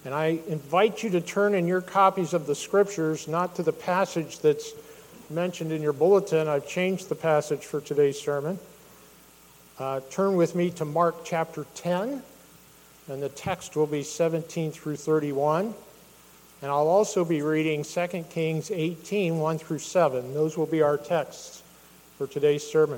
And I invite you to turn in your copies of the Scriptures, not to the passage that's mentioned in your bulletin. I've changed the passage for today's sermon. Turn with me to Mark chapter 10, and the text will be 17 through 31. And I'll also be reading 2 Kings 18, 1 through 7. Those will be our texts for today's sermon.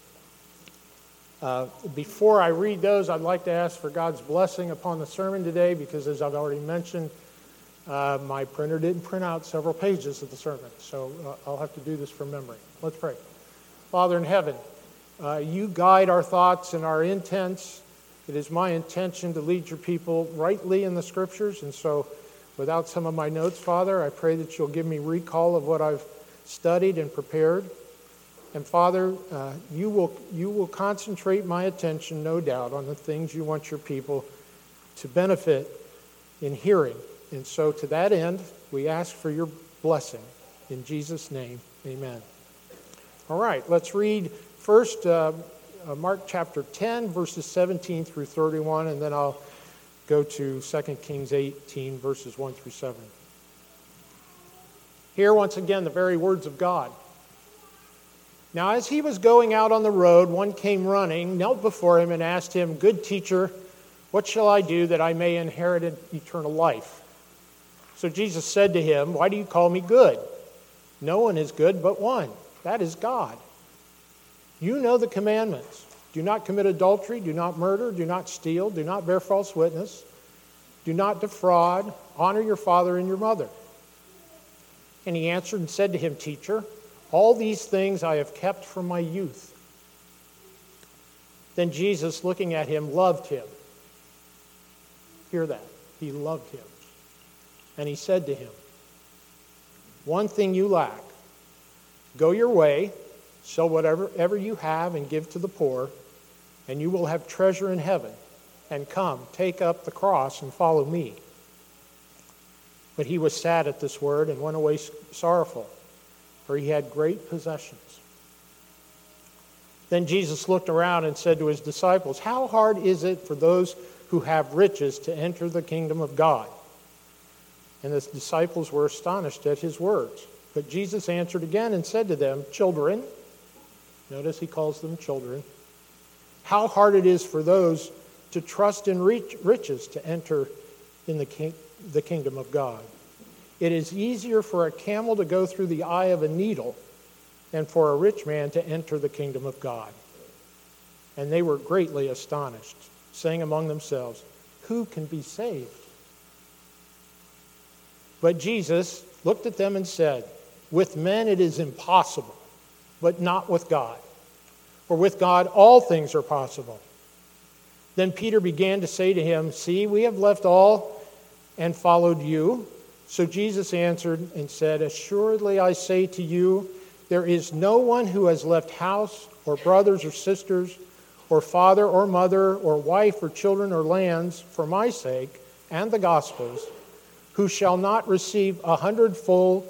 Before I read those, I'd like to ask for God's blessing upon the sermon today, because as I've already mentioned, my printer didn't print out several pages of the sermon, so I'll have to do this from memory. Let's pray. Father in heaven, you guide our thoughts and our intents. It is my intention to lead your people rightly in the Scriptures, and so without some of my notes, Father, I pray that you'll give me recall of what I've studied and prepared. And Father, you will concentrate my attention, no doubt, on the things you want your people to benefit in hearing. And so to that end, we ask for your blessing. In Jesus' name, amen. All right, let's read first Mark chapter 10, verses 17 through 31, and then I'll go to 2 Kings 18, verses 1 through 7. Here, once again, the very words of God. Now, as he was going out on the road, one came running, knelt before him, and asked him, "Good teacher, what shall I do that I may inherit eternal life?" So Jesus said to him, "Why do you call me good? No one is good but one, that is God. You know the commandments. Do not commit adultery, do not murder, do not steal, do not bear false witness, do not defraud, honor your father and your mother." And he answered and said to him, "Teacher, all these things I have kept from my youth." Then Jesus, looking at him, loved him. Hear that. He loved him. And he said to him, "One thing you lack. Go your way, sell whatever you have and give to the poor, and you will have treasure in heaven. And come, take up the cross and follow me." But he was sad at this word and went away sorrowful, for he had great possessions. Then Jesus looked around and said to his disciples, "How hard is it for those who have riches to enter the kingdom of God?" And the disciples were astonished at his words. But Jesus answered again and said to them, "Children," notice he calls them children, "how hard it is for those to trust in riches to enter in the kingdom of God. It is easier for a camel to go through the eye of a needle than for a rich man to enter the kingdom of God." And they were greatly astonished, saying among themselves, "Who can be saved?" But Jesus looked at them and said, "With men it is impossible, but not with God. For with God all things are possible." Then Peter began to say to him, "See, we have left all and followed you." So Jesus answered and said, "Assuredly I say to you, there is no one who has left house or brothers or sisters or father or mother or wife or children or lands for my sake and the gospel's, who shall not receive a hundredfold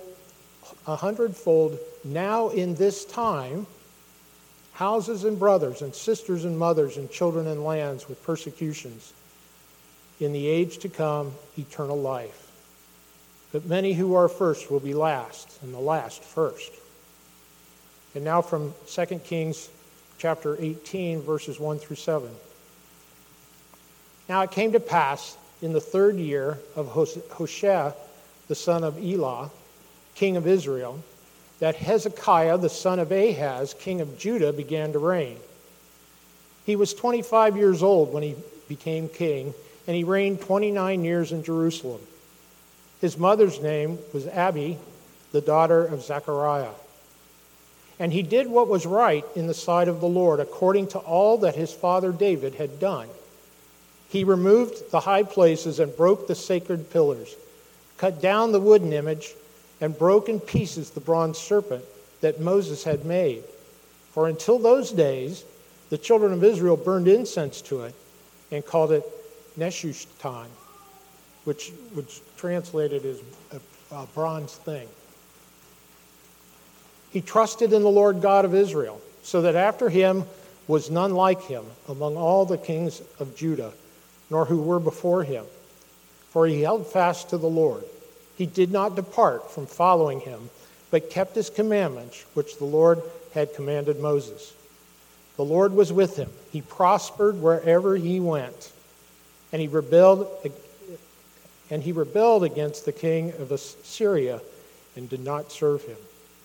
now in this time, houses and brothers and sisters and mothers and children and lands with persecutions, in the age to come eternal life. But many who are first will be last, and the last first." And now from 2 Kings chapter 18, verses 1 through 7. Now it came to pass in the 3rd year of Hoshea, the son of Elah, king of Israel, that Hezekiah, the son of Ahaz, king of Judah, began to reign. He was 25 years old when he became king, and he reigned 29 years in Jerusalem. His mother's name was Abi, the daughter of Zechariah. And he did what was right in the sight of the Lord, according to all that his father David had done. He removed the high places and broke the sacred pillars, cut down the wooden image, and broke in pieces the bronze serpent that Moses had made. For until those days, the children of Israel burned incense to it and called it Neshushtan, which translated as a bronze thing. He trusted in the Lord God of Israel, so that after him was none like him among all the kings of Judah, nor who were before him. for he held fast to the Lord. He did not depart from following him, but kept his commandments, which the Lord had commanded Moses. The Lord was with him. He prospered wherever he went, and he rebelled against the king of Assyria and did not serve him.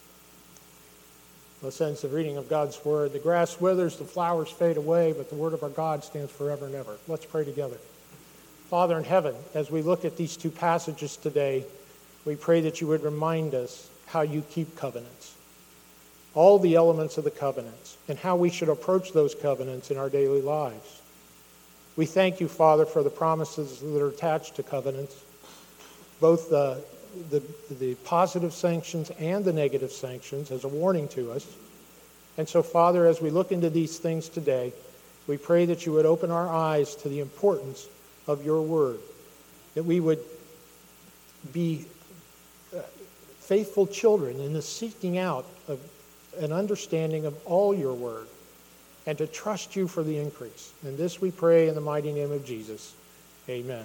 This ends the reading of God's word. The grass withers, the flowers fade away, but the word of our God stands forever and ever. Let's pray together. Father in heaven, as we look at these two passages today, we pray that you would remind us how you keep covenants, all the elements of the covenants, and how we should approach those covenants in our daily lives. We thank you, Father, for the promises that are attached to covenants, both the positive sanctions and the negative sanctions as a warning to us. And so, Father, as we look into these things today, we pray that you would open our eyes to the importance of your word, that we would be faithful children in the seeking out of an understanding of all your word, and to trust you for the increase. And this we pray in the mighty name of Jesus. Amen.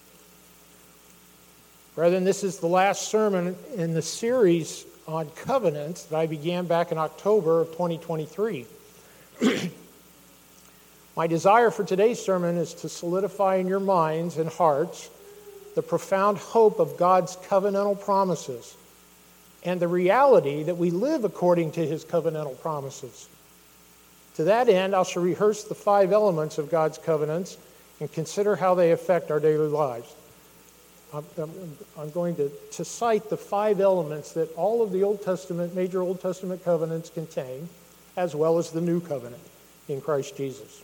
Brethren, this is the last sermon in the series on covenants that I began back in October of 2023. My desire for today's sermon is to solidify in your minds and hearts the profound hope of God's covenantal promises and the reality that we live according to his covenantal promises. To that end, I shall rehearse the 5 elements of God's covenants and consider how they affect our daily lives. I'm going to cite the 5 elements that all of the Old Testament, major Old Testament covenants contain, as well as the new covenant in Christ Jesus.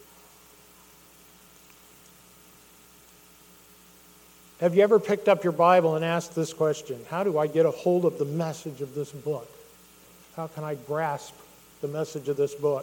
Have you ever picked up your Bible and asked this question? How do I get a hold of the message of this book? How can I grasp the message of this book?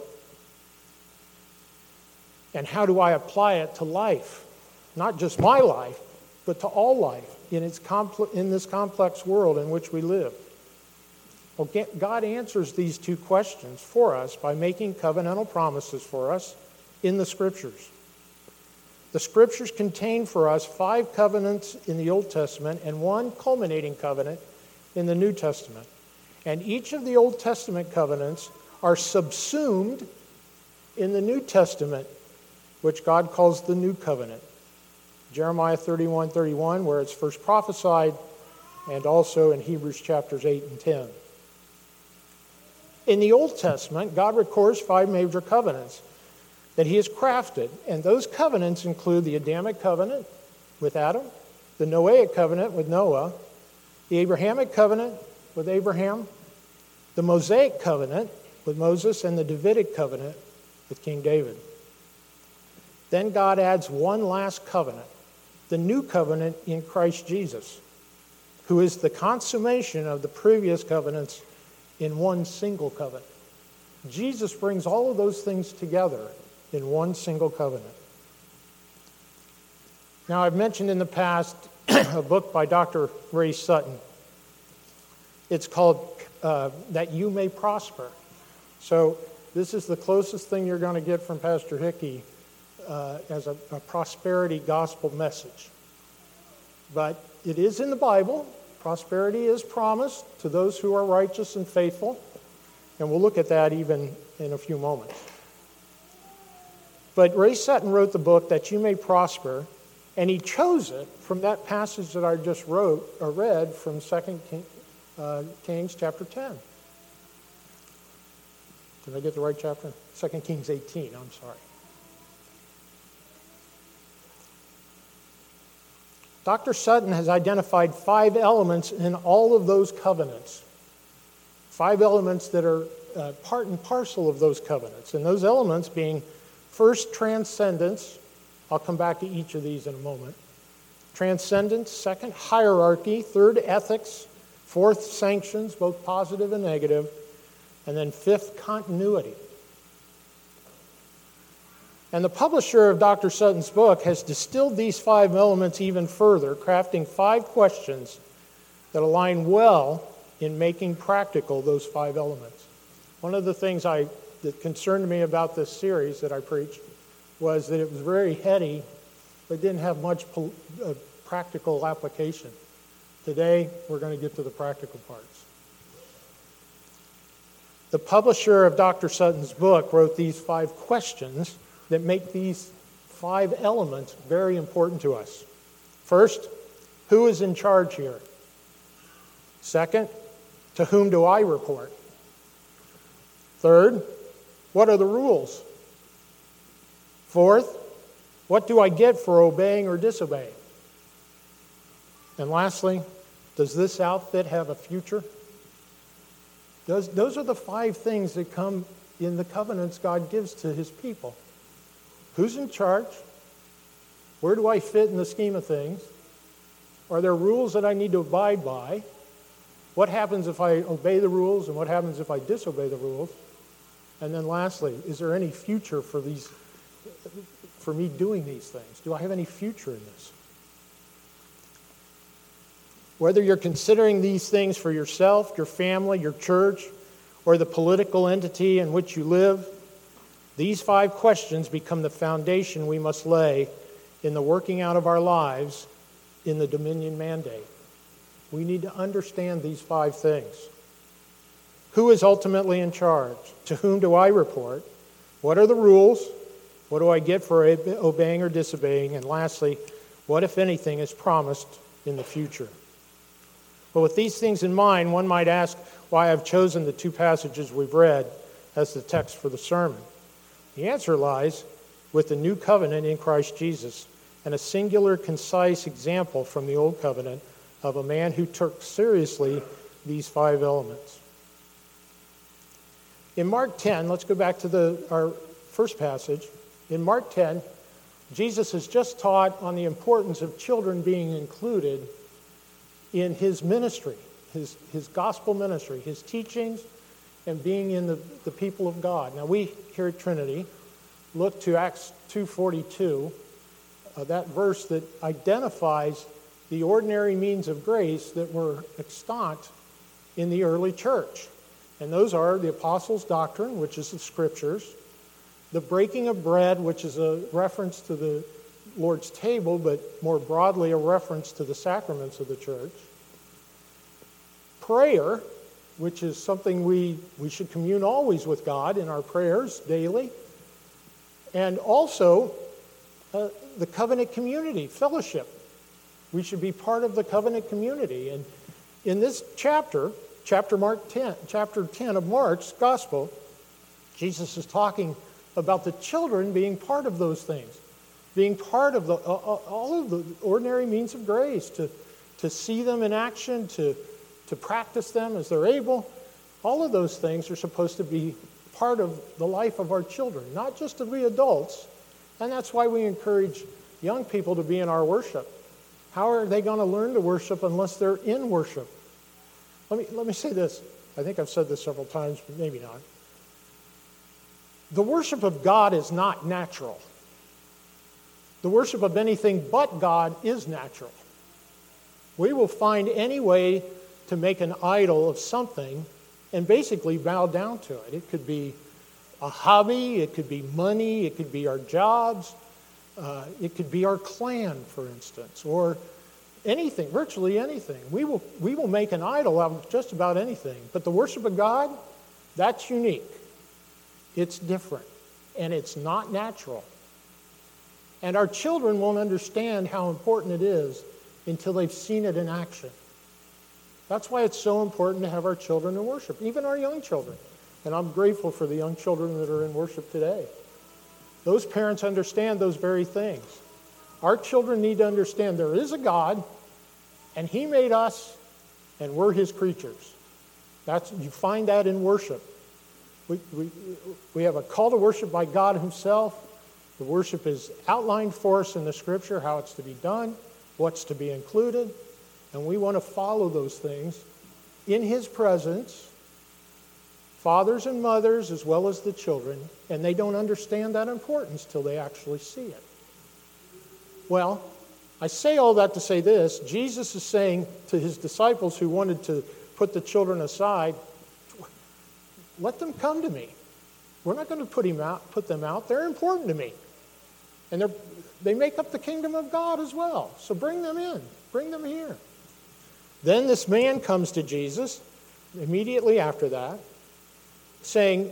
And how do I apply it to life? Not just my life, but to all life in this complex world in which we live. Well, God answers these 2 questions for us by making covenantal promises for us in the Scriptures. The Scriptures contain for us 5 covenants in the Old Testament and 1 culminating covenant in the New Testament. And each of the Old Testament covenants are subsumed in the New Testament, which God calls the New Covenant. Jeremiah 31:31, where it's first prophesied, and also in Hebrews chapters 8 and 10. In the Old Testament, God records 5 major covenants that he has crafted, and those covenants include the Adamic covenant with Adam, the Noahic covenant with Noah, the Abrahamic covenant with Abraham, the Mosaic covenant with Moses, and the Davidic covenant with King David. Then God adds one last covenant, the new covenant in Christ Jesus, who is the consummation of the previous covenants in one single covenant. Jesus brings all of those things together in one single covenant. Now, I've mentioned in the past a book by Dr. Ray Sutton. It's called That You May Prosper. So this is the closest thing you're going to get from Pastor Hickey as a prosperity gospel message. But it is in the Bible. Prosperity is promised to those who are righteous and faithful. And we'll look at that even in a few moments. But Ray Sutton wrote the book That You May Prosper, and he chose it from that passage that I just read from 2 Kings chapter 10. Did I get the right chapter? 2 Kings 18, I'm sorry. Dr. Sutton has identified 5 elements in all of those covenants. 5 elements that are part and parcel of those covenants. And those elements being, first, transcendence. I'll come back to each of these in a moment. Transcendence. Second, hierarchy. Third, ethics. Fourth, sanctions, both positive and negative. And then 5th, continuity. And the publisher of Dr. Sutton's book has distilled these 5 elements even further, crafting 5 questions that align well in making practical those 5 elements. One of the things that concerned me about this series that I preached was that it was very heady, but didn't have much practical application. Today, we're going to get to the practical parts. The publisher of Dr. Sutton's book wrote these 5 questions that make these 5 elements very important to us. First, who is in charge here? Second, to whom do I report? Third, what are the rules? Fourth, what do I get for obeying or disobeying? And lastly, does this outfit have a future? Those are the 5 things that come in the covenants God gives to his people. Who's in charge? Where do I fit in the scheme of things? Are there rules that I need to abide by? What happens if I obey the rules, and what happens if I disobey the rules? And then lastly, is there any future for me doing these things? Do I have any future in this? Whether you're considering these things for yourself, your family, your church, or the political entity in which you live, these 5 questions become the foundation we must lay in the working out of our lives in the Dominion Mandate. We need to understand these 5 things. Who is ultimately in charge? To whom do I report? What are the rules? What do I get for obeying or disobeying? And lastly, what, if anything, is promised in the future? But with these things in mind, one might ask why I've chosen the 2 passages we've read as the text for the sermon. The answer lies with the new covenant in Christ Jesus and a singular, concise example from the old covenant of a man who took seriously these 5 elements. In Mark 10, let's go back to our first passage. In Mark 10, Jesus has just taught on the importance of children being included in his ministry, his gospel ministry, his teachings, and being in the people of God. Now we here at Trinity look to Acts 2:42, that verse that identifies the ordinary means of grace that were extant in the early church. And those are the apostles' doctrine, which is the scriptures, the breaking of bread, which is a reference to the Lord's table, but more broadly a reference to the sacraments of the church, prayer, which is something we should commune always with God in our prayers daily, and also the covenant community, fellowship. We should be part of the covenant community. And in this chapter 10 of Mark's Gospel, Jesus is talking about the children being part of those things, being part of all of the ordinary means of grace, to see them in action, to practice them as they're able. All of those things are supposed to be part of the life of our children, not just to be adults. And that's why we encourage young people to be in our worship. How are they going to learn to worship unless they're in worship? Let me say this. I think I've said this several times, but maybe not. The worship of God is not natural. The worship of anything but God is natural. We will find any way to make an idol of something and basically bow down to it. It could be a hobby, it could be money, it could be our jobs, it could be our clan, for instance, or anything, virtually anything. We will make an idol out of just about anything. But the worship of God, that's unique. It's different, and it's not natural. And our children won't understand how important it is until they've seen it in action. That's why it's so important to have our children in worship, even our young children. And I'm grateful for the young children that are in worship today. Those parents understand those very things. Our children need to understand there is a God, and He made us, and we're His creatures. You find that in worship. We have a call to worship by God Himself. The worship is outlined for us in the Scripture, how it's to be done, what's to be included, and we want to follow those things in His presence, fathers and mothers as well as the children, and they don't understand that importance till they actually see it. Well, I say all that to say this. Jesus is saying to His disciples who wanted to put the children aside, let them come to me. We're not going to put them out. They're important to me. And They make up the kingdom of God as well. So bring them in. Bring them here. Then this man comes to Jesus immediately after that, saying,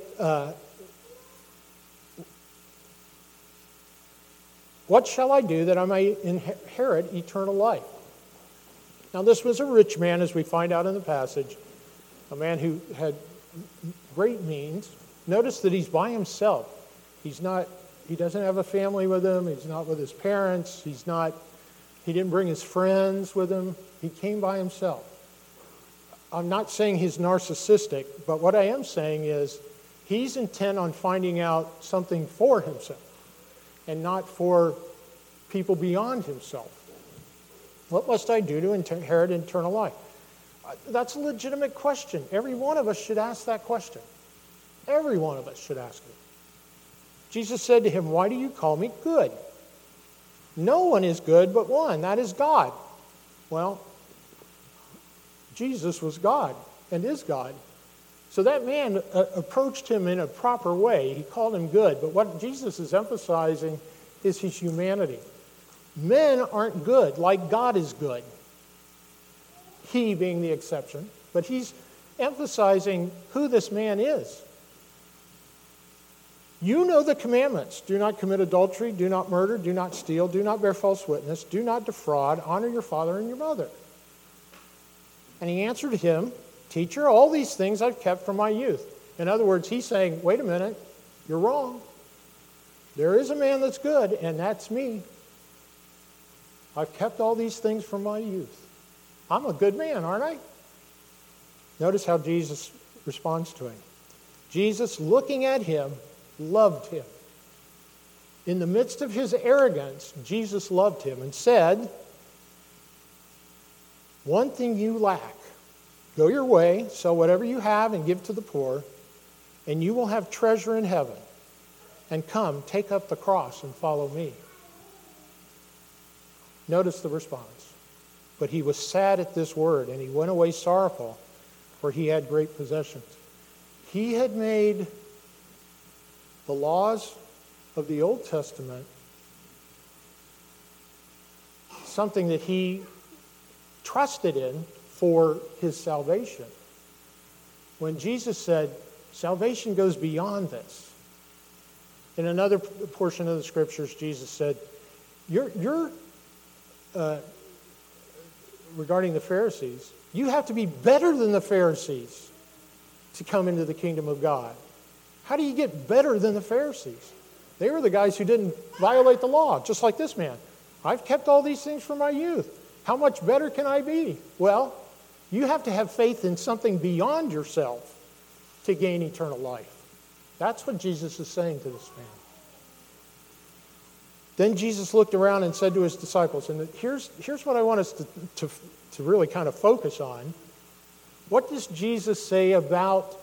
what shall I do that I may inherit eternal life? Now this was a rich man, as we find out in the passage, a man who had great means. Notice that he's by himself. He doesn't have a family with him. He's not with his parents. He didn't bring his friends with him. He came by himself. I'm not saying he's narcissistic, but what I am saying is he's intent on finding out something for himself and not for people beyond himself. What must I do to inherit eternal life? That's a legitimate question. Every one of us should ask that question. Every one of us should ask it. Jesus said to him, why do you call me good? No one is good but one, that is God. Well, Jesus was God and is God. So that man approached him in a proper way. He called him good. But what Jesus is emphasizing is his humanity. Men aren't good like God is good. He being the exception. But he's emphasizing who this man is. You know the commandments. Do not commit adultery. Do not murder. Do not steal. Do not bear false witness. Do not defraud. Honor your father and your mother. And he answered him, Teacher, all these things I've kept from my youth. In other words, he's saying, wait a minute, you're wrong. There is a man that's good, and that's me. I've kept all these things from my youth. I'm a good man, aren't I? Notice how Jesus responds to him. Jesus, looking at him, loved him. In the midst of his arrogance, Jesus loved him and said, one thing you lack. Go your way, sell whatever you have and give to the poor, and you will have treasure in heaven. And come, take up the cross and follow me. Notice the response. But he was sad at this word, and he went away sorrowful, for he had great possessions. He had made the laws of the Old Testament something that he trusted in for his salvation. When Jesus said, salvation goes beyond this. In another portion of the scriptures, Jesus said, regarding the Pharisees, you have to be better than the Pharisees to come into the kingdom of God. How do you get better than the Pharisees? They were the guys who didn't violate the law, just like this man. I've kept all these things from my youth. How much better can I be? Well, you have to have faith in something beyond yourself to gain eternal life. That's what Jesus is saying to this man. Then Jesus looked around and said to his disciples, and here's what I want us to really kind of focus on. What does Jesus say about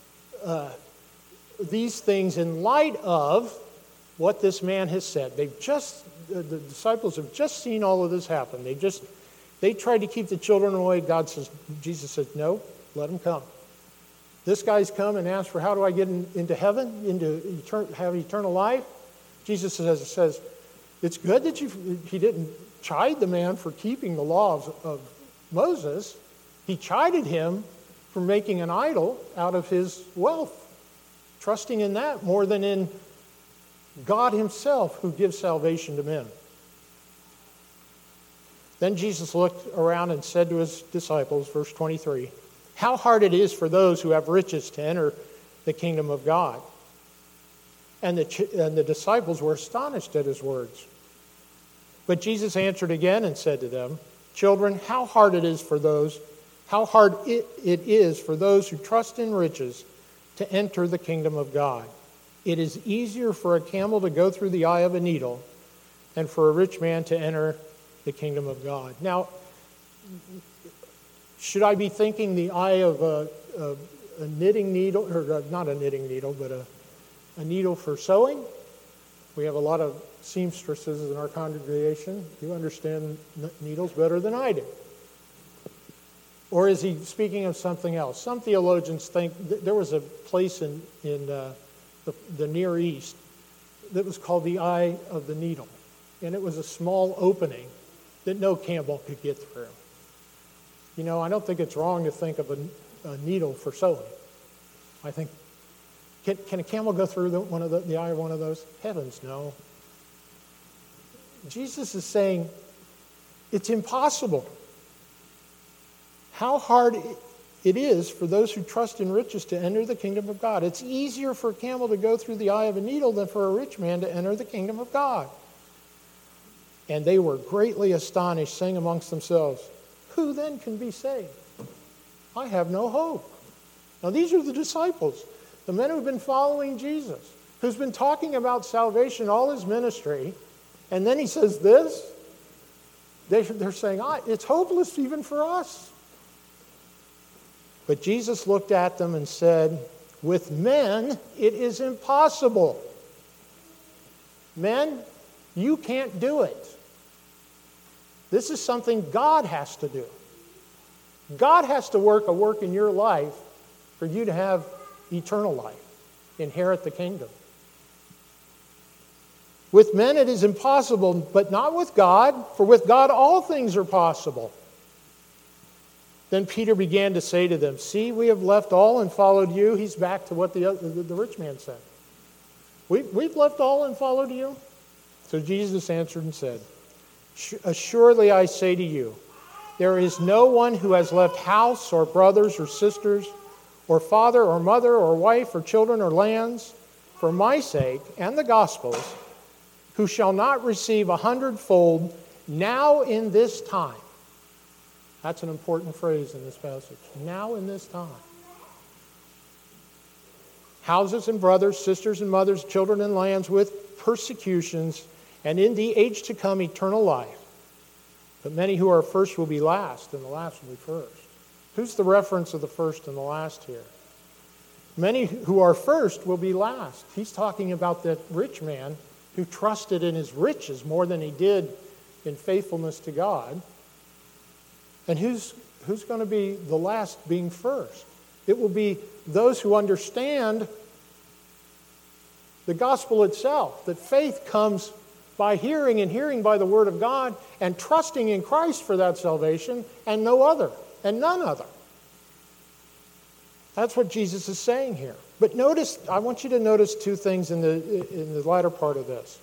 these things in light of what this man has said? The disciples have just seen all of this happen. They tried to keep the children away. Jesus says, no, let them come. This guy's come and asked for, how do I get into heaven, have eternal life? Jesus says, it's good that he didn't chide the man for keeping the law of Moses. He chided him for making an idol out of his wealth, trusting in that more than in God himself who gives salvation to men. Then Jesus looked around and said to his disciples, verse 23, how hard it is for those who have riches to enter the kingdom of God. And the disciples were astonished at his words. But Jesus answered again and said to them, children, how hard it is for those who trust in riches to enter the kingdom of God. It is easier for a camel to go through the eye of a needle than for a rich man to enter the kingdom of God. Now, should I be thinking the eye of a knitting needle, or not a knitting needle, but a needle for sewing? We have a lot of seamstresses in our congregation. You understand needles better than I do. Or is he speaking of something else? Some theologians think there was a place in the Near East that was called the eye of the needle. and it was a small opening that no camel could get through. You know, I don't think it's wrong to think of a needle for sewing. I think, can a camel go through the eye of one of those? Heavens, no. Jesus is saying, it's impossible. How hard it is for those who trust in riches to enter the kingdom of God. It's easier for a camel to go through the eye of a needle than for a rich man to enter the kingdom of God. And they were greatly astonished, saying amongst themselves, who then can be saved? I have no hope. Now these are the disciples, the men who've been following Jesus, who's been talking about salvation all his ministry, and then he says this. They're saying, it's hopeless even for us. But Jesus looked at them and said, with men it is impossible. Men, you can't do it. This is something God has to do. God has to work a work in your life for you to have eternal life, inherit the kingdom. With men it is impossible, but not with God, for with God all things are possible. Then Peter began to say to them, see, we have left all and followed you. He's back to what the rich man said. We've left all and followed you. So Jesus answered and said, assuredly I say to you, there is no one who has left house or brothers or sisters or father or mother or wife or children or lands for my sake and the gospel's, who shall not receive 100-fold now in this time. That's an important phrase in this passage. Now in this time. Houses and brothers, sisters and mothers, children and lands with persecutions, and in the age to come eternal life. But many who are first will be last, and the last will be first. Who's the reference of the first and the last here? Many who are first will be last. He's talking about that rich man who trusted in his riches more than he did in faithfulness to God. And who's going to be the last being first? It will be those who understand the gospel itself, that faith comes by hearing and hearing by the word of God and trusting in Christ for that salvation and no other, and none other. That's what Jesus is saying here. But notice, I want you to notice two things in the latter part of this.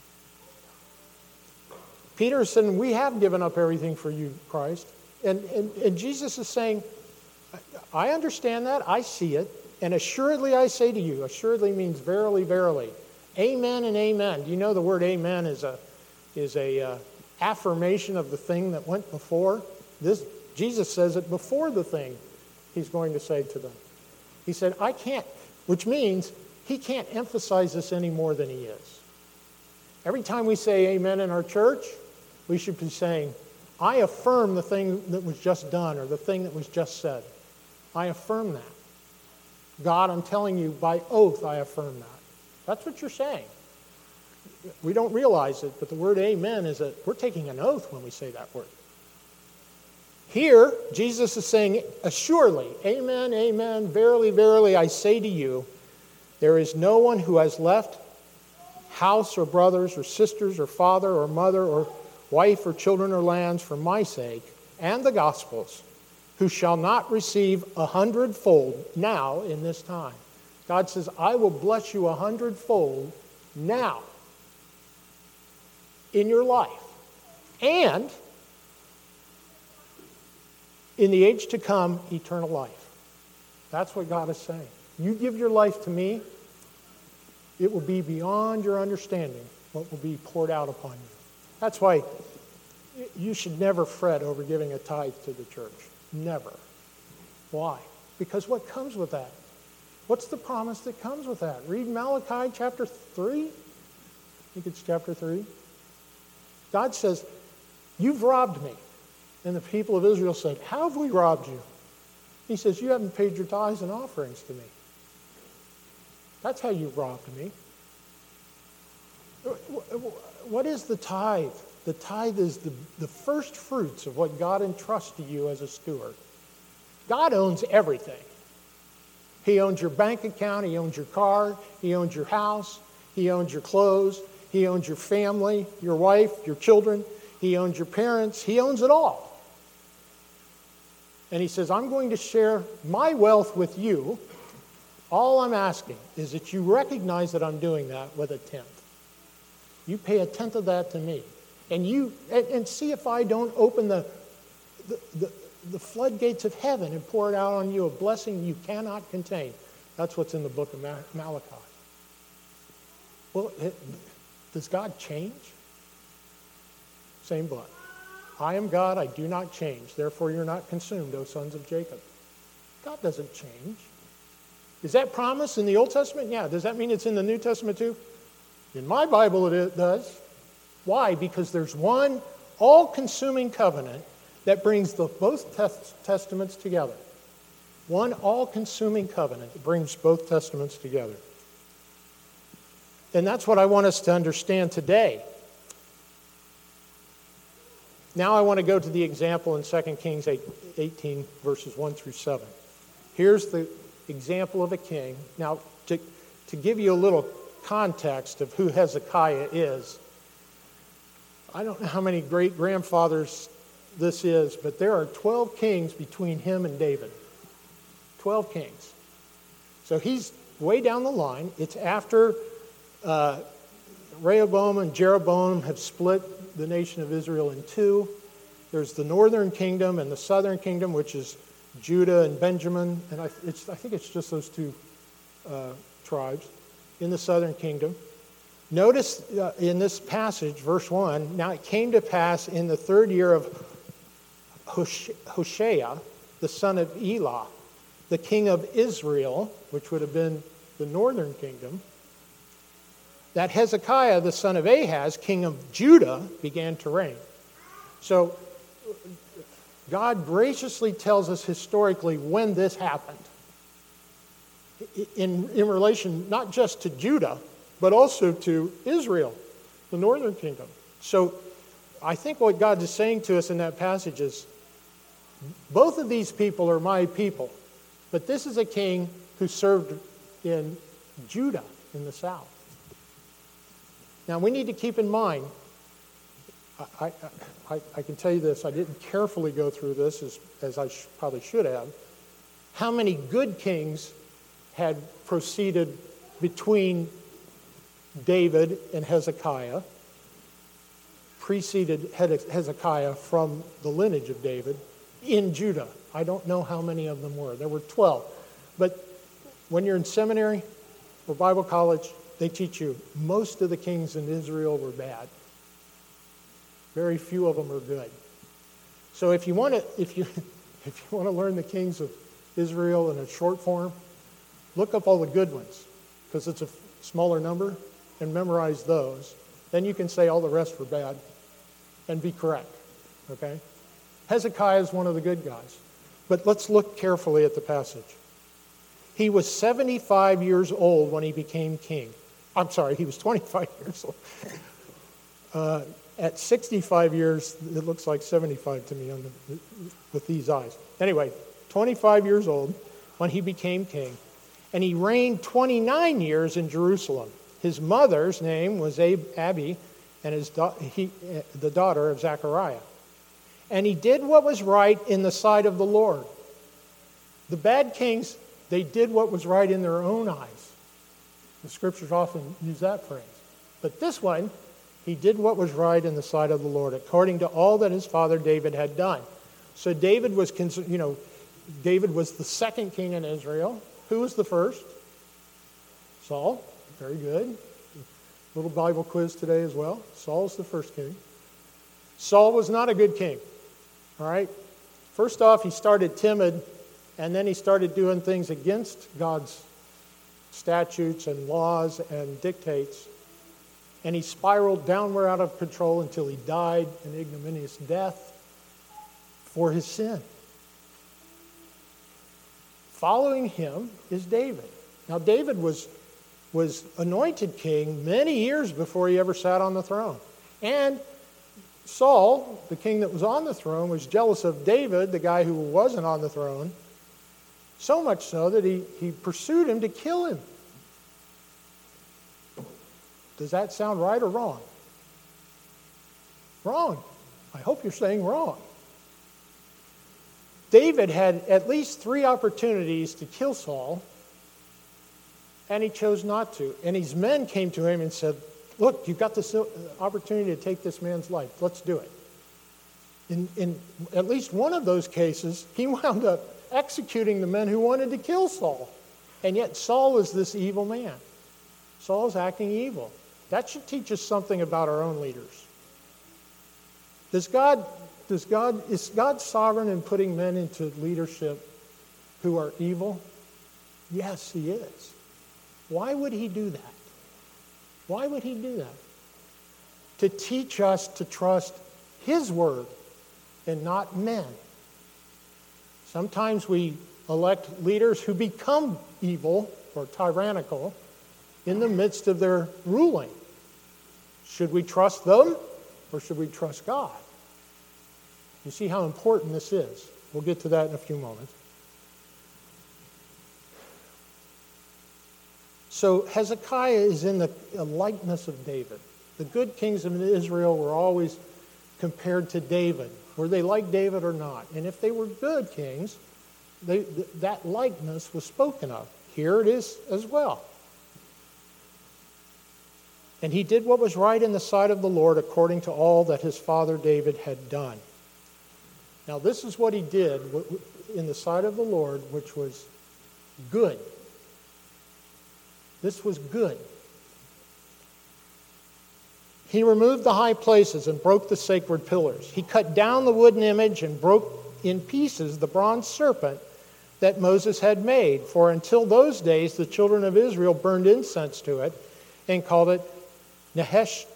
Peter is saying, we have given up everything for you, Christ. And Jesus is saying, I understand that, I see it, and assuredly I say to you, assuredly means verily, verily. Amen and amen. Do you know the word amen is a affirmation of the thing that went before? Jesus says it before the thing he's going to say to them. He said, I can't, which means he can't emphasize this any more than he is. Every time we say amen in our church, we should be saying, I affirm the thing that was just done or the thing that was just said. I affirm that. God, I'm telling you by oath, I affirm that. That's what you're saying. We don't realize it, but the word amen is we're taking an oath when we say that word. Here, Jesus is saying, assuredly, amen, amen, verily, verily, I say to you, there is no one who has left house or brothers or sisters or father or mother or wife or children or lands for my sake and the gospel's, who shall not receive 100-fold now in this time. God says, I will bless you 100-fold now in your life. And in the age to come, eternal life. That's what God is saying. You give your life to me, it will be beyond your understanding what will be poured out upon you. That's why you should never fret over giving a tithe to the church. Never. Why? Because what comes with that? What's the promise that comes with that? Read Malachi chapter 3. I think it's chapter 3. God says, you've robbed me. And the people of Israel said, how have we robbed you? He says, you haven't paid your tithes and offerings to me. That's how you've robbed me. What is the tithe? The tithe is the first fruits of what God entrusts to you as a steward. God owns everything. He owns your bank account. He owns your car. He owns your house. He owns your clothes. He owns your family, your wife, your children. He owns your parents. He owns it all. And he says, I'm going to share my wealth with you. All I'm asking is that you recognize that I'm doing that with a tenth. You pay a tenth of that to me. And see if I don't open the floodgates of heaven and pour it out on you, a blessing you cannot contain. That's what's in the book of Malachi. Well, does God change? Same book. I am God, I do not change. Therefore you're not consumed, O sons of Jacob. God doesn't change. Is that promise in the Old Testament? Yeah. Does that mean it's in the New Testament too? In my Bible it does. Why? Because there's one all-consuming covenant that brings both testaments together. One all-consuming covenant that brings both testaments together. And that's what I want us to understand today. Now I want to go to the example in 2 Kings 18, verses 1 through 7. Here's the example of a king. Now, to give you a little context of who Hezekiah is, I don't know how many great-grandfathers this is, but there are 12 kings between him and David. 12 kings. So he's way down the line. It's after Rehoboam and Jeroboam have split the nation of Israel in two. There's the northern kingdom and the southern kingdom, which is Judah and Benjamin. And I think it's just those two tribes in the southern kingdom. Notice in this passage, verse 1, now it came to pass in the third year of Hoshea, the son of Elah, the king of Israel, which would have been the northern kingdom, that Hezekiah, the son of Ahaz, king of Judah, began to reign. So God graciously tells us historically when this happened, in relation not just to Judah, but also to Israel, the northern kingdom. So I think what God is saying to us in that passage is, both of these people are my people, but this is a king who served in Judah in the south. Now we need to keep in mind, I can tell you this, I didn't carefully go through this as I probably should have, how many good kings had proceeded between David and Hezekiah, preceded Hezekiah from the lineage of David in Judah. I don't know how many of them were. There were 12. But when you're in seminary or Bible college, they teach you most of the kings in Israel were bad. Very few of them are good. So if you want to learn the kings of Israel in a short form, look up all the good ones, because it's a smaller number, and memorize those. Then you can say all the rest were bad and be correct. Okay? Hezekiah is one of the good guys. But let's look carefully at the passage. He was 75 years old when he became king. I'm sorry, he was 25 years old. At 65 years, it looks like 75 to me with these eyes. Anyway, 25 years old when he became king. And he reigned 29 years in Jerusalem. His mother's name was Abi, and the daughter of Zechariah. And he did what was right in the sight of the Lord. The bad kings, they did what was right in their own eyes. The scriptures often use that phrase. But this one, he did what was right in the sight of the Lord, according to all that his father David had done. So David was the second king in Israel. Who was the first? Saul. Very good. Little Bible quiz today as well. Saul's the first king. Saul was not a good king. All right? First off, he started timid, and then he started doing things against God's statutes and laws and dictates. And he spiraled downward out of control until he died an ignominious death for his sin. Following him is David. Now, David was anointed king many years before he ever sat on the throne. And Saul, the king that was on the throne, was jealous of David, the guy who wasn't on the throne, so much so that he pursued him to kill him. Does that sound right or wrong? Wrong. I hope you're saying wrong. David had at least 3 opportunities to kill Saul, and he chose not to. And his men came to him and said, look, you've got this opportunity to take this man's life. Let's do it. In at least one of those cases, he wound up executing the men who wanted to kill Saul. And yet Saul was this evil man. Saul's acting evil. That should teach us something about our own leaders. Is God sovereign in putting men into leadership who are evil? Yes, he is. Why would he do that? Why would he do that? To teach us to trust his word and not men. Sometimes we elect leaders who become evil or tyrannical in the midst of their ruling. Should we trust them or should we trust God? You see how important this is. We'll get to that in a few moments. So Hezekiah is in the likeness of David. The good kings of Israel were always compared to David. Were they like David or not? And if they were good kings, that likeness was spoken of. Here it is as well. And he did what was right in the sight of the Lord according to all that his father David had done. Now this is what he did in the sight of the Lord, which was good. This was good. He removed the high places and broke the sacred pillars. He cut down the wooden image and broke in pieces the bronze serpent that Moses had made. For until those days the children of Israel burned incense to it and called it Nehushtan.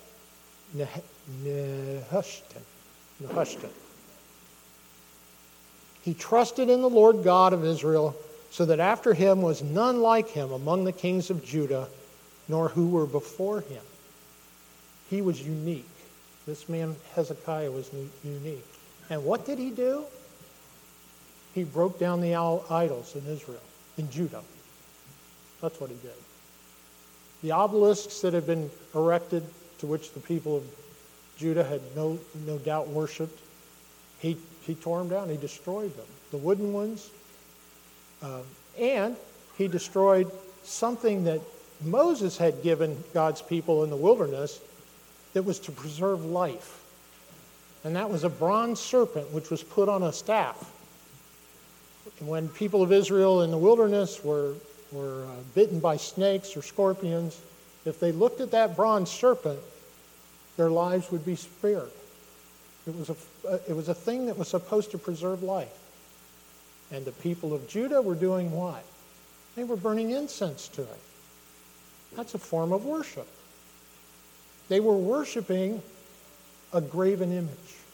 He trusted in the Lord God of Israel, so that after him was none like him among the kings of Judah, nor who were before him. He was unique. This man Hezekiah was unique. And what did he do? He broke down the idols in Israel, in Judah. That's what he did. The obelisks that had been erected, to which the people of Judah had no doubt worshipped, he tore them down. He destroyed them. The wooden ones. And he destroyed something that Moses had given God's people in the wilderness that was to preserve life. And that was a bronze serpent which was put on a staff. And when people of Israel in the wilderness were bitten by snakes or scorpions, if they looked at that bronze serpent, their lives would be spared. It was a thing that was supposed to preserve life. And the people of Judah were doing what? They were burning incense to it. That's a form of worship. They were worshiping a graven image.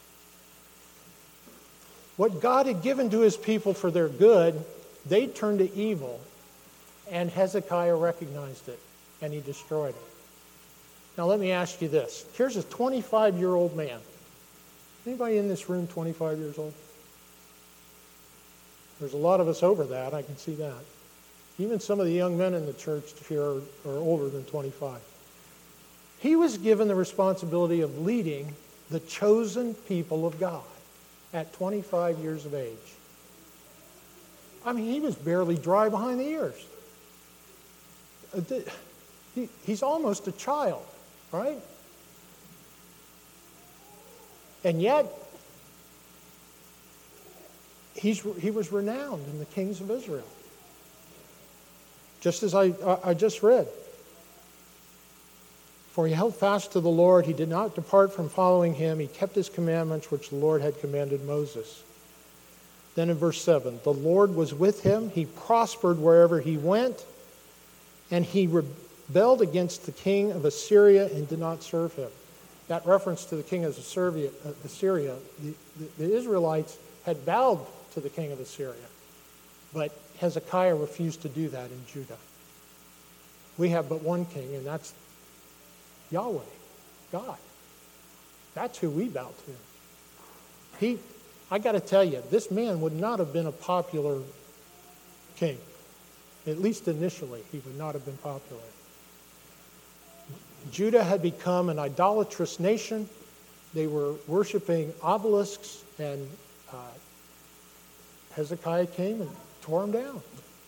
What God had given to his people for their good, they turned to evil, and Hezekiah recognized it, and he destroyed it. Now let me ask you this. Here's a 25-year-old man. Anybody in this room 25 years old? There's a lot of us over that, I can see that. Even some of the young men in the church here are older than 25. He was given the responsibility of leading the chosen people of God at 25 years of age. I mean, he was barely dry behind the ears. He's almost a child, right? And yet, he was renowned in the kings of Israel. Just as I just read. For he held fast to the Lord. He did not depart from following him. He kept his commandments, which the Lord had commanded Moses. Then in verse 7, the Lord was with him. He prospered wherever he went. And he rebelled against the king of Assyria and did not serve him. That reference to the king of Assyria, the Israelites had bowed to the king of Assyria. But Hezekiah refused to do that in Judah. We have but one king, and that's Yahweh, God. That's who we bow to. I got to tell you, this man would not have been a popular king. At least initially, he would not have been popular. Judah had become an idolatrous nation. They were worshiping obelisks, and Hezekiah came and tore them down.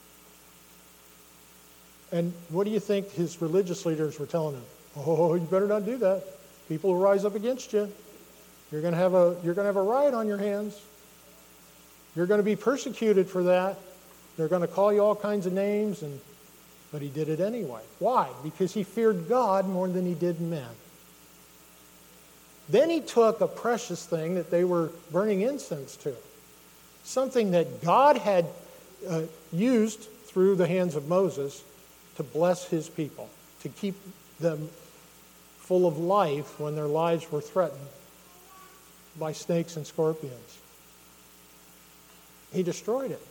And what do you think his religious leaders were telling him? Oh, you better not do that. People will rise up against you. You're going to have a riot on your hands. You're going to be persecuted for that. They're going to call you all kinds of names, but he did it anyway. Why? Because he feared God more than he did men. Then he took a precious thing that they were burning incense to, something that God had used through the hands of Moses to bless his people, to keep them full of life when their lives were threatened by snakes and scorpions. He destroyed it.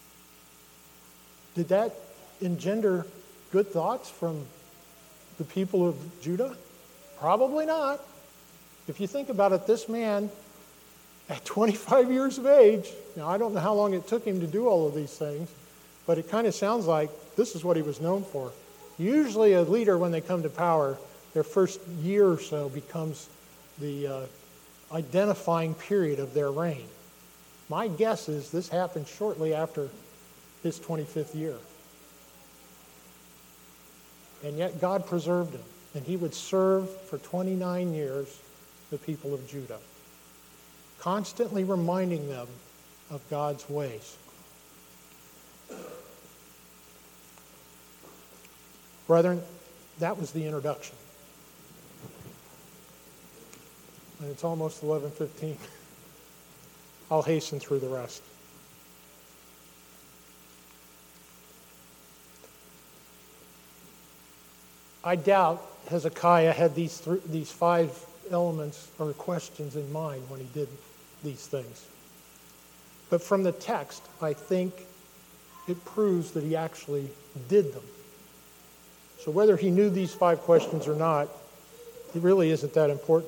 Did that engender good thoughts from the people of Judah? Probably not. If you think about it, this man, at 25 years of age, now I don't know how long it took him to do all of these things, but it kind of sounds like this is what he was known for. Usually a leader, when they come to power, their first year or so becomes the identifying period of their reign. My guess is this happened shortly after his 25th year. And yet God preserved him, and he would serve for 29 years the people of Judah, constantly reminding them of God's ways. Brethren, that was the introduction. And it's almost 11:15. I'll hasten through the rest. I doubt Hezekiah had these 5 elements or questions in mind when he did these things. But from the text, I think it proves that he actually did them. So whether he knew these 5 questions or not, it really isn't that important.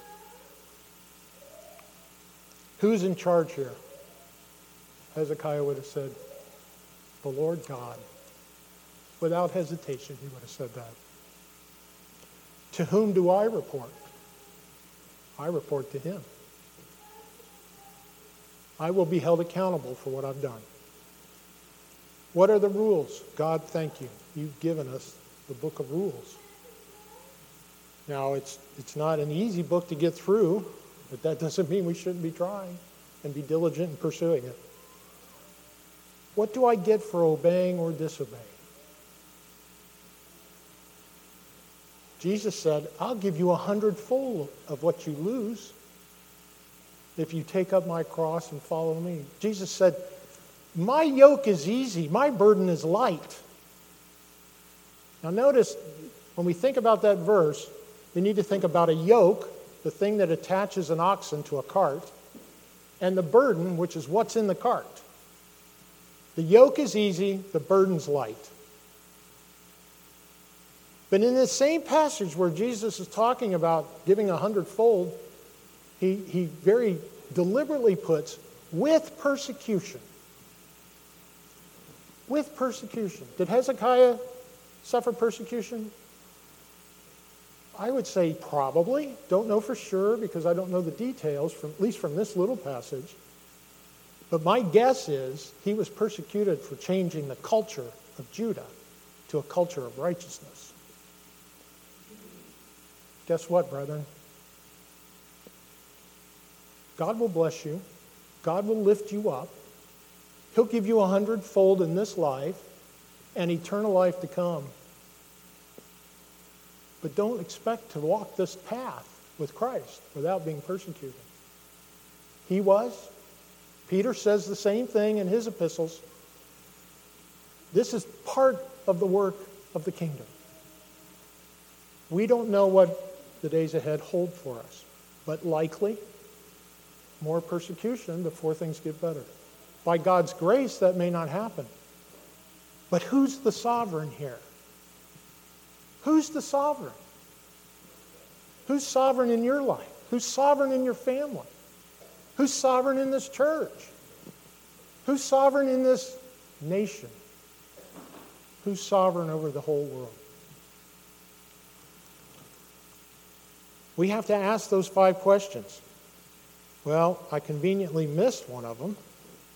Who's in charge here? Hezekiah would have said, the Lord God. Without hesitation, he would have said that. To whom do I report? I report to him. I will be held accountable for what I've done. What are the rules? God, thank you. You've given us the book of rules. Now, it's not an easy book to get through, but that doesn't mean we shouldn't be trying and be diligent in pursuing it. What do I get for obeying or disobeying? Jesus said, I'll give you 100-fold of what you lose if you take up my cross and follow me. Jesus said, my yoke is easy, my burden is light. Now notice, when we think about that verse, we need to think about a yoke, the thing that attaches an oxen to a cart, and the burden, which is what's in the cart. The yoke is easy, the burden's light. But in this same passage where Jesus is talking about giving 100-fold, he very deliberately puts, with persecution. With persecution. Did Hezekiah suffer persecution? I would say probably. Don't know for sure because I don't know the details, at least from this little passage. But my guess is he was persecuted for changing the culture of Judah to a culture of righteousness. Guess what, brethren? God will bless you. God will lift you up. He'll give you 100-fold in this life and eternal life to come. But don't expect to walk this path with Christ without being persecuted. He was. Peter says the same thing in his epistles. This is part of the work of the kingdom. We don't know what the days ahead hold for us, but likely more persecution before things get better. By God's grace, that may not happen. But who's the sovereign here? Who's the sovereign? Who's sovereign in your life? Who's sovereign in your family? Who's sovereign in this church? Who's sovereign in this nation? Who's sovereign over the whole world? We have to ask those 5 questions. Well, I conveniently missed one of them.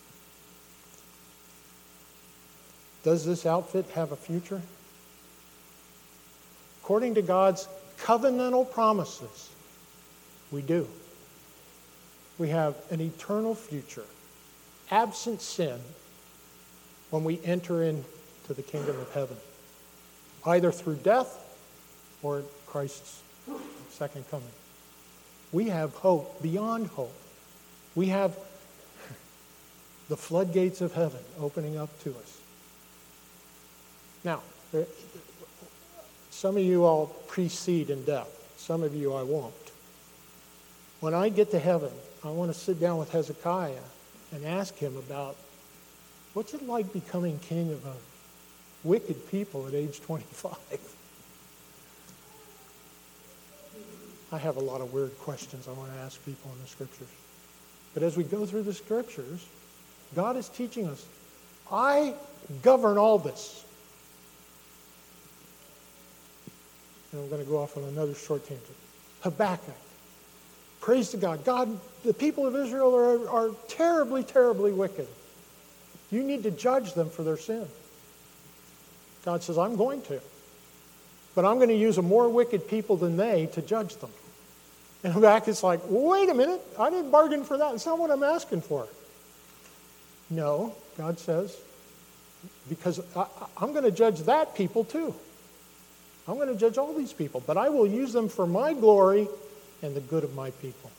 Does this outfit have a future? According to God's covenantal promises, we do. We have an eternal future, absent sin, when we enter into the kingdom of heaven, either through death or Christ's second coming. We have hope beyond hope. We have the floodgates of heaven opening up to us. Now, some of you I'll precede in death. Some of you I won't. When I get to heaven, I want to sit down with Hezekiah and ask him about what's it like becoming king of a wicked people at age 25. I have a lot of weird questions I want to ask people in the Scriptures. But as we go through the Scriptures, God is teaching us, I govern all this. And I'm going to go off on another short tangent. Habakkuk. Praise to God. God, the people of Israel are terribly, terribly wicked. You need to judge them for their sin. God says, I'm going to. But I'm going to use a more wicked people than they to judge them. And Habakkuk's like, wait a minute. I didn't bargain for that. It's not what I'm asking for. No, God says, because I'm going to judge that people too. I'm going to judge all these people, but I will use them for my glory and the good of my people.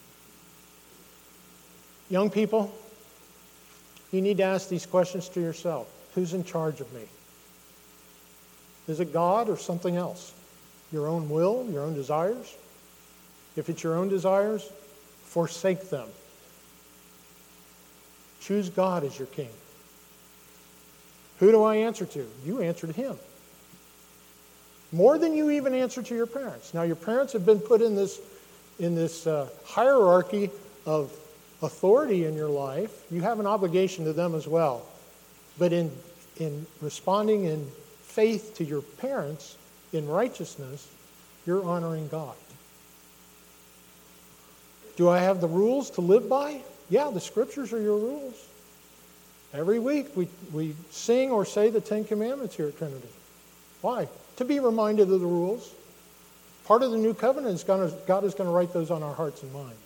Young people, you need to ask these questions to yourself. Who's in charge of me? Is it God or something else? Your own will, your own desires? If it's your own desires, forsake them. Choose God as your king. Who do I answer to? You answer to Him. More than you even answer to your parents. Now, your parents have been put in this hierarchy of authority in your life. You have an obligation to them as well. But in responding in faith to your parents, in righteousness, you're honoring God. Do I have the rules to live by? Yeah, the Scriptures are your rules. Every week we sing or say the 10 Commandments here at Trinity. Why? To be reminded of the rules. Part of the new covenant is God is going to write those on our hearts and minds.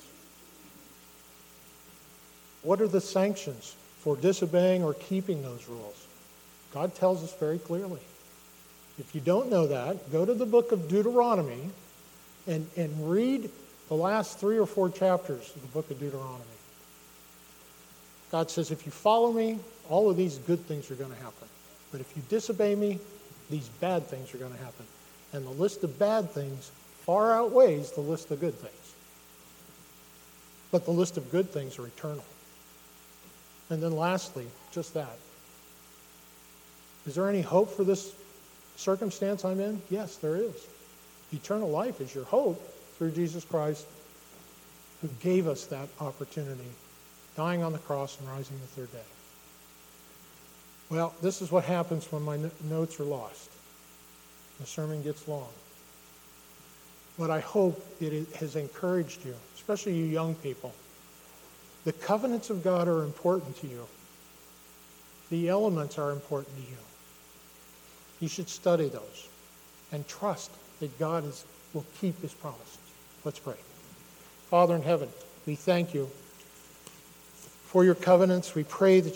What are the sanctions for disobeying or keeping those rules? God tells us very clearly. If you don't know that, go to the book of Deuteronomy and read the last 3 or 4 chapters of the book of Deuteronomy. God says, if you follow me, all of these good things are going to happen. But if you disobey me, these bad things are going to happen. And the list of bad things far outweighs the list of good things. But the list of good things are eternal. And then lastly, just that. Is there any hope for this circumstance I'm in? Yes, there is. Eternal life is your hope through Jesus Christ, who gave us that opportunity, dying on the cross and rising the third day. Well, this is what happens when my notes are lost. The sermon gets long. But I hope it has encouraged you, especially you young people. The covenants of God are important to you. The elements are important to you. You should study those and trust that God will keep His promises. Let's pray. Father in heaven, we thank you for your covenants. We pray that